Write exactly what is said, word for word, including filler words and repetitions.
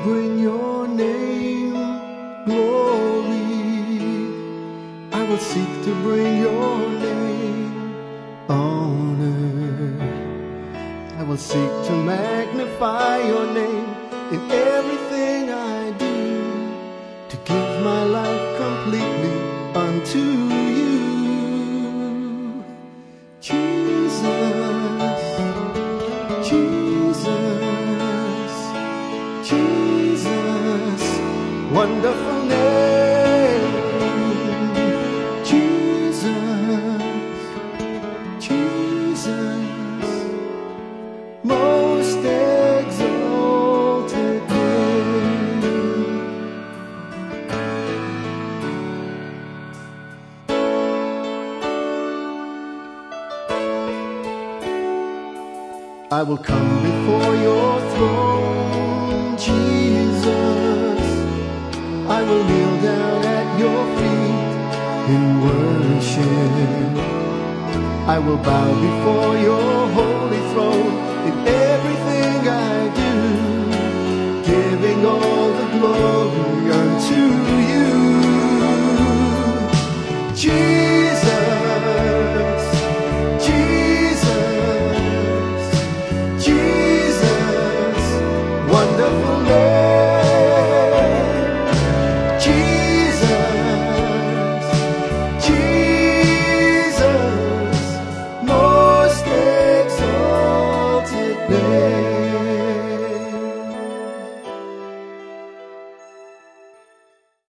bring your name glory. I will seek to bring your name honor. I will seek to magnify your name in everything I do, to give my life completely unto you. Jesus, Jesus, Jesus, wonderful name. Jesus, Jesus, most exalted name. I will come before your throne, Jesus. I will kneel down at your feet in worship. I will bow before your holy throne in everything I do, giving all the glory